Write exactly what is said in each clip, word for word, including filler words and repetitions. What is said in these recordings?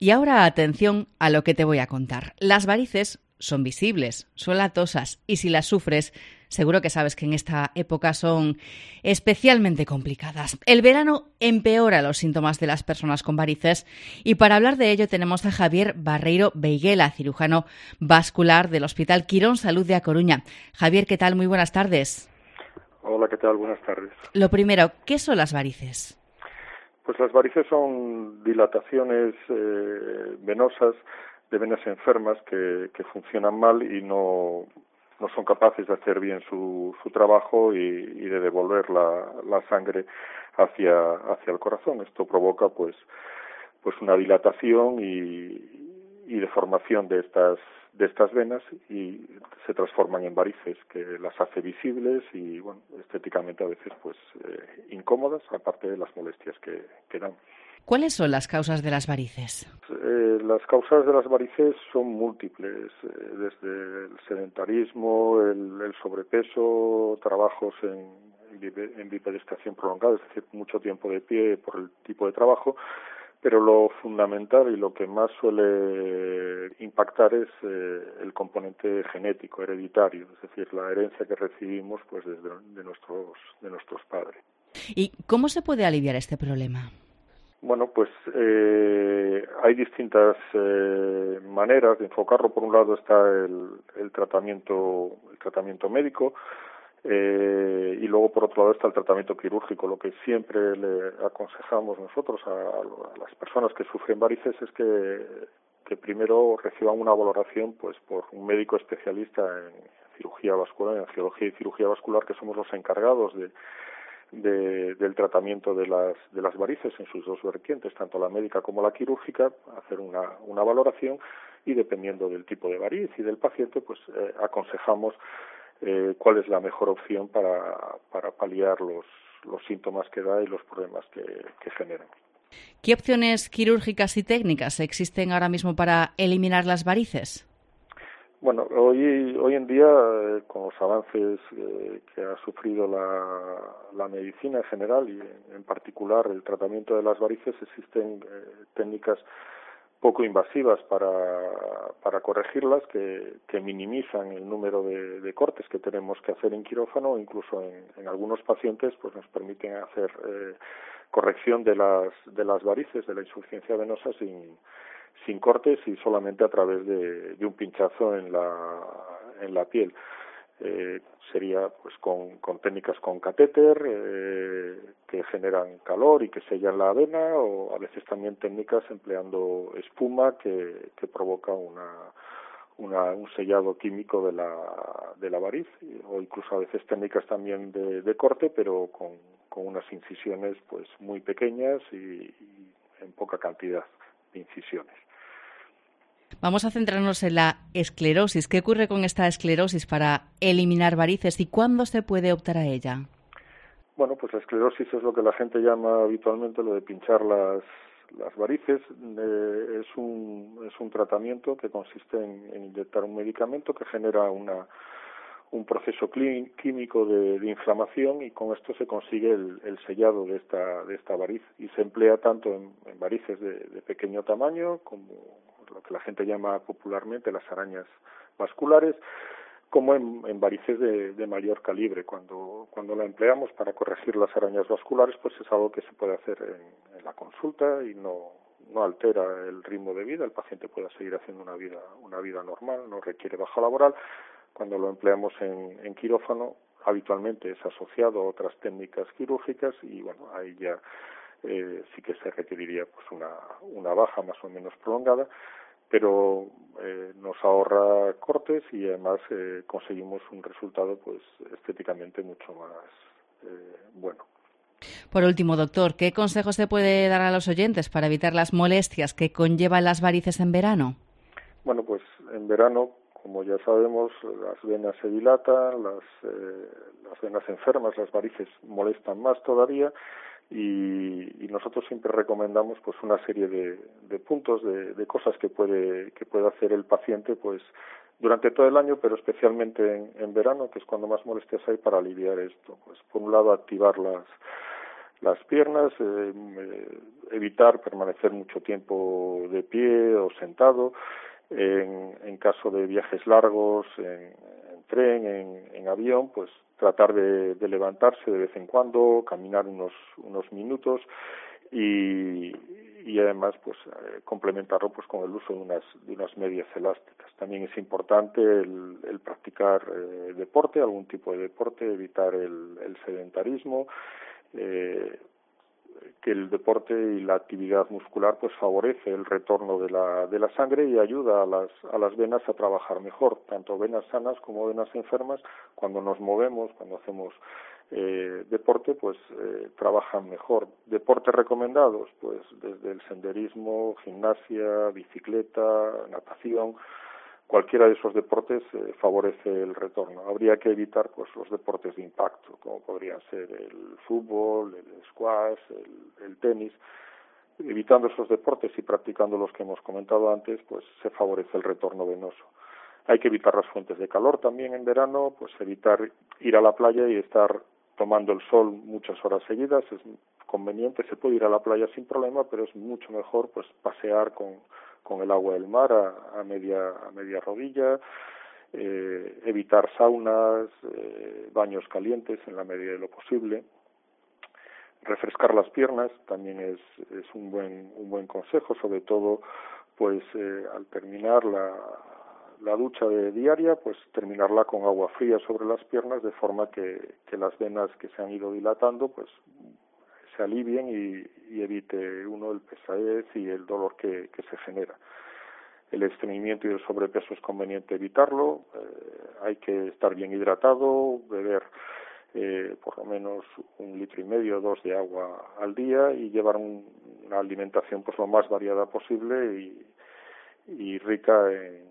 Y ahora atención a lo que te voy a contar. Las varices son visibles, son latosas y si las sufres, seguro que sabes que en esta época son especialmente complicadas. El verano empeora los síntomas de las personas con varices y para hablar de ello tenemos a Javier Barreiro Beiguela, cirujano vascular del Hospital Quirón Salud de A Coruña. Javier, ¿qué tal? Muy buenas tardes. Hola, ¿qué tal? Buenas tardes. Lo primero, ¿qué son las varices? Pues las varices son dilataciones eh, venosas de venas enfermas que, que funcionan mal y no, no son capaces de hacer bien su, su trabajo y, y de devolver la, la sangre hacia, hacia el corazón. Esto provoca pues, pues una dilatación y, y deformación de estas de estas venas y se transforman en varices que las hace visibles y bueno, estéticamente a veces pues eh, incómodas, aparte de las molestias que, que dan. ¿Cuáles son las causas de las varices? Eh, las causas de las varices son múltiples, eh, desde el sedentarismo, el, el sobrepeso, trabajos en, en bipedestación prolongada, es decir, mucho tiempo de pie por el tipo de trabajo, pero lo fundamental y lo que más suele impactar es eh, el componente genético, hereditario, es decir, la herencia que recibimos pues desde de nuestros de nuestros padres. ¿Y cómo se puede aliviar este problema? Bueno, pues eh, hay distintas eh, maneras de enfocarlo. Por un lado está el, el tratamiento el tratamiento médico. Eh, y luego, por otro lado, está el tratamiento quirúrgico. Lo que siempre le aconsejamos nosotros a, a las personas que sufren varices es que, que primero reciban una valoración pues por un médico especialista en cirugía vascular, en angiología y cirugía vascular, que somos los encargados de, de, del tratamiento de las, de las varices en sus dos vertientes, tanto la médica como la quirúrgica, hacer una, una valoración y dependiendo del tipo de variz y del paciente, pues eh, aconsejamos Eh, cuál es la mejor opción para, para paliar los, los síntomas que da y los problemas que, que generan. ¿Qué opciones quirúrgicas y técnicas existen ahora mismo para eliminar las varices? Bueno, hoy, hoy en día, eh, con los avances eh, que ha sufrido la, la medicina en general y en, en particular el tratamiento de las varices, existen eh, técnicas poco invasivas para, para corregirlas, que, que minimizan el número de, de cortes que tenemos que hacer en quirófano, incluso en, en algunos pacientes pues nos permiten hacer eh, corrección de las de las varices, de la insuficiencia venosa sin, sin cortes y solamente a través de, de un pinchazo en la, en la piel. Eh, sería pues con, con técnicas con catéter eh, que generan calor y que sellan la vena, o a veces también técnicas empleando espuma que, que provoca una, una un sellado químico de la de la variz, o incluso a veces técnicas también de, de corte, pero con, con unas incisiones pues muy pequeñas y, y en poca cantidad de incisiones. Vamos a centrarnos en la esclerosis. ¿Qué ocurre con esta esclerosis para eliminar varices y cuándo se puede optar a ella? Bueno, pues la esclerosis es lo que la gente llama habitualmente lo de pinchar las, las varices. Eh, es un es un tratamiento que consiste en, en inyectar un medicamento que genera una un proceso clí, químico de, de inflamación y con esto se consigue el, el sellado de esta de esta variz y se emplea tanto en, en varices de, de pequeño tamaño como lo que la gente llama popularmente las arañas vasculares, como en, en varices de, de mayor calibre. Cuando cuando la empleamos para corregir las arañas vasculares, pues es algo que se puede hacer en, en la consulta y no no altera el ritmo de vida. El paciente puede seguir haciendo una vida una vida normal, no requiere baja laboral. Cuando lo empleamos en, en quirófano, habitualmente es asociado a otras técnicas quirúrgicas y bueno, ahí ya eh, sí que se requeriría pues una una baja más o menos prolongada, pero eh, nos ahorra cortes y además eh, conseguimos un resultado pues estéticamente mucho más eh, bueno. Por último, doctor, ¿qué consejos se puede dar a los oyentes para evitar las molestias que conllevan las varices en verano? Bueno, pues en verano, como ya sabemos, las venas se dilatan, las, eh, las venas enfermas, las varices molestan más todavía. Y, y nosotros siempre recomendamos pues una serie de, de puntos, de, de cosas que puede que puede hacer el paciente pues durante todo el año, pero especialmente en, en verano, que es cuando más molestias hay, para aliviar esto. Pues por un lado activar las las piernas, eh, eh, evitar permanecer mucho tiempo de pie o sentado, en, en caso de viajes largos, en, en tren, en, en avión, pues tratar de, de levantarse de vez en cuando, caminar unos, unos minutos y, y además pues eh, complementarlo pues con el uso de unas, de unas medias elásticas. También es importante el, el practicar eh, deporte, algún tipo de deporte, evitar el, el sedentarismo, eh, que el deporte y la actividad muscular pues favorece el retorno de la de la sangre y ayuda a las a las venas a trabajar mejor, tanto venas sanas como venas enfermas. Cuando nos movemos, cuando hacemos eh, deporte, pues eh, trabajan mejor. Deportes recomendados, pues desde el senderismo, gimnasia, bicicleta, natación. Cualquiera de esos deportes eh, favorece el retorno. Habría que evitar pues los deportes de impacto, como podrían ser el fútbol, el squash, el, el tenis. Evitando esos deportes y practicando los que hemos comentado antes, pues se favorece el retorno venoso. Hay que evitar las fuentes de calor también en verano, pues evitar ir a la playa y estar tomando el sol muchas horas seguidas. Es conveniente, se puede ir a la playa sin problema, pero es mucho mejor pues pasear con con el agua del mar a, a media a media rodilla, eh, evitar saunas, eh, baños calientes en la medida de lo posible, refrescar las piernas también es es un buen un buen consejo, sobre todo pues eh, al terminar la la ducha de diaria, pues terminarla con agua fría sobre las piernas de forma que que las venas que se han ido dilatando pues se alivien y, y evite uno el pesadez y el dolor que, que se genera. El estreñimiento y el sobrepeso es conveniente evitarlo, eh, hay que estar bien hidratado, beber eh, por lo menos un litro y medio o dos de agua al día y llevar un, una alimentación pues lo más variada posible y, y rica en,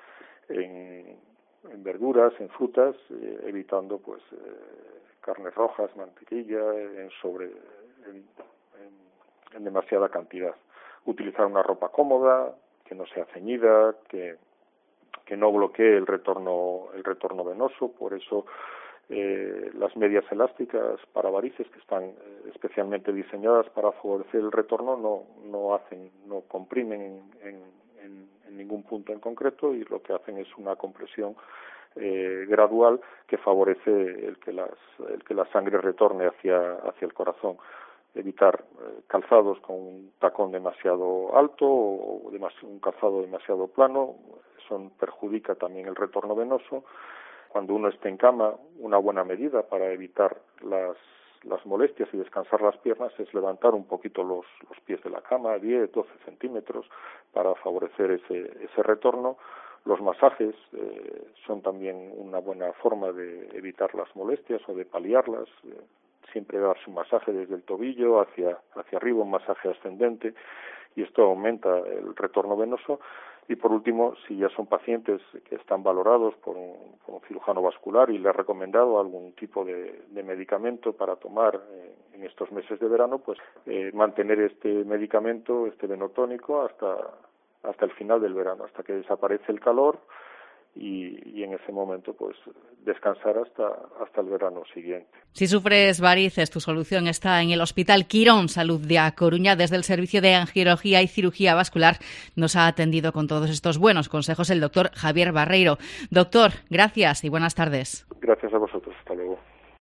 en, en verduras, en frutas, eh, evitando pues eh, carnes rojas, mantequilla, en sobre En, en, en demasiada cantidad. Utilizar una ropa cómoda, que no sea ceñida, que, que no bloquee el retorno el retorno venoso. Por eso eh, las medias elásticas para varices, que están eh, especialmente diseñadas para favorecer el retorno, no no hacen no comprimen en, en, en, en ningún punto en concreto y lo que hacen es una compresión eh, gradual que favorece el que las el que la sangre retorne hacia hacia el corazón. Evitar eh, calzados con un tacón demasiado alto o demasi- un calzado demasiado plano, eso perjudica también el retorno venoso. Cuando uno esté en cama, una buena medida para evitar las las molestias y descansar las piernas es levantar un poquito los, los pies de la cama, diez, doce centímetros, para favorecer ese, ese retorno. Los masajes eh, son también una buena forma de evitar las molestias o de paliarlas. Eh, siempre darse un masaje desde el tobillo hacia hacia arriba, un masaje ascendente, y esto aumenta el retorno venoso. Y por último, si ya son pacientes que están valorados por un, por un cirujano vascular y le ha recomendado algún tipo de, de medicamento para tomar eh, en estos meses de verano, pues eh, mantener este medicamento, este venotónico, hasta hasta el final del verano, hasta que desaparece el calor. Y, y en ese momento pues descansar hasta hasta el verano siguiente. Si sufres varices, tu solución está en el Hospital Quirón Salud de A Coruña. Desde el Servicio de Angiología y Cirugía Vascular nos ha atendido con todos estos buenos consejos el doctor Javier Barreiro. Doctor, gracias y buenas tardes. Gracias a vosotros, hasta luego.